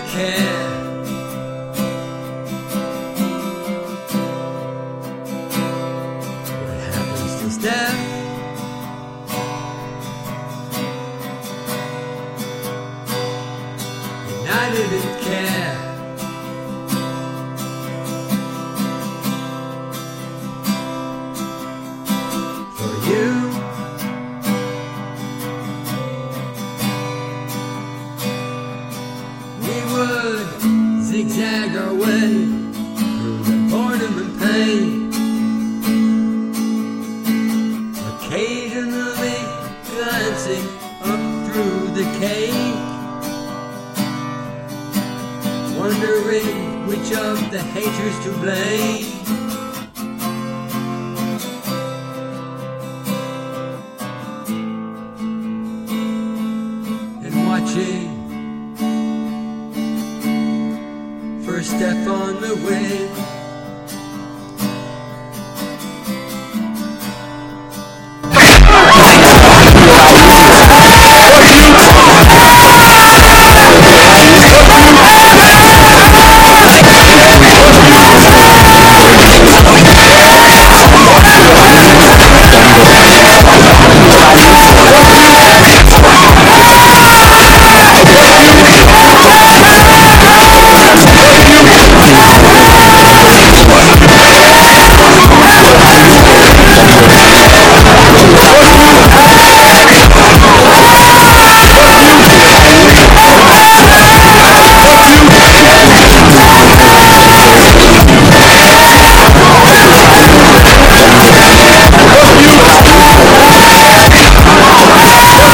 care. What happens to Steph? And I didn't care. For you, we would zigzag our way through the boredom and pain, occasionally glancing up through the cake, wondering which of the haters to blame. And watching first step on the wind,